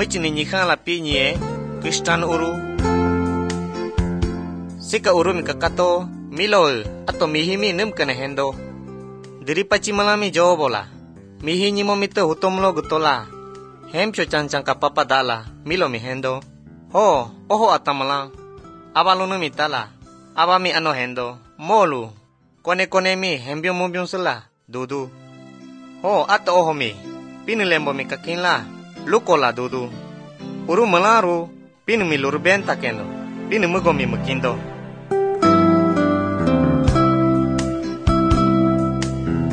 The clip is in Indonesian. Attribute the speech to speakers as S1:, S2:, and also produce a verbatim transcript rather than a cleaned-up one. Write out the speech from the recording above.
S1: Mecini nyikang lapi nye Kristan uru. Sika uru mi kakato milol atau mihimi nem kene hendo. Diri paci malami jawa bola. Mihi nyimo mito hutomlo gutola. Hem cho cancang kapapa dala milo mi hendo. Ho, oho atamalang. Abalo mi tala. Aba mi ano hendo. Molu. Kone kone mi hembyo mumbyong sela. Dudu. Ho, ato oho mi. Pinilembo mi kakinla. Lukola dudu. Uru melaru. Pinu mi lurben takendo. Pinu mugo mi mukindo.